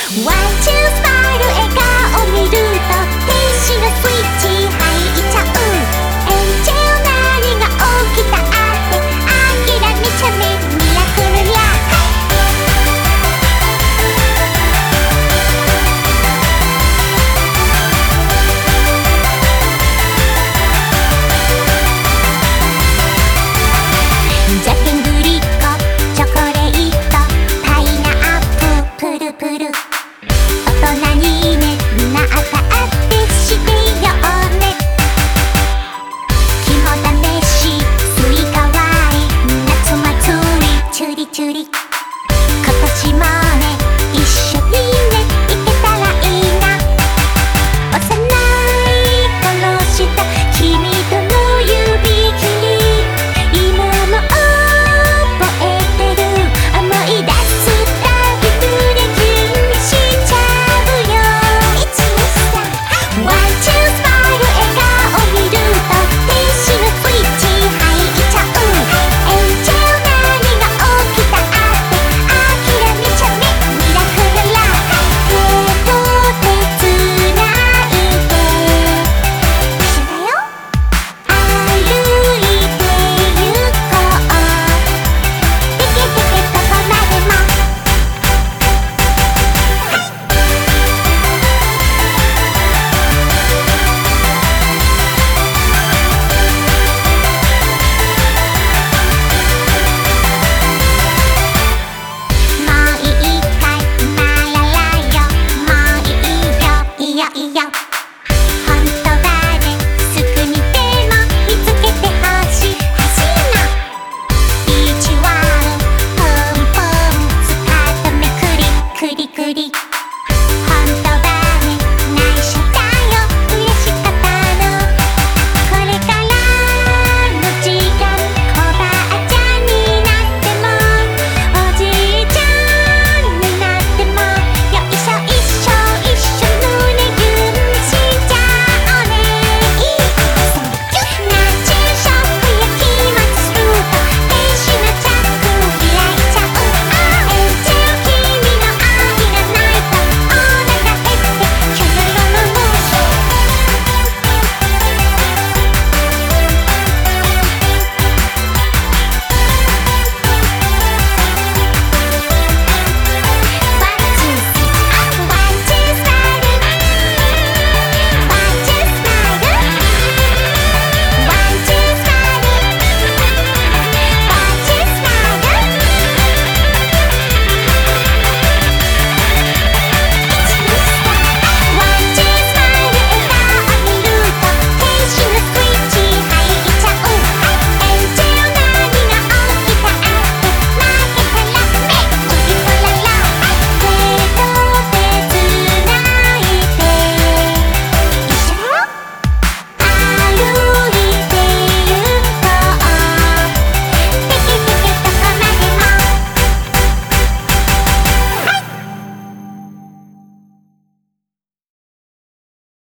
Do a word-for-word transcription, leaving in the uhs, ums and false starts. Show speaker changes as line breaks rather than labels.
ワンチュースマイル笑顔見ると天使のスイッチ入っちゃう。エンジェル何が起きたって諦めちゃめミラクルリャじゃけんグリコチョコレートパイナップルプルプル大人にねなったってしてよね。肝試しスイカ割り夏祭りチュリチュリ今年も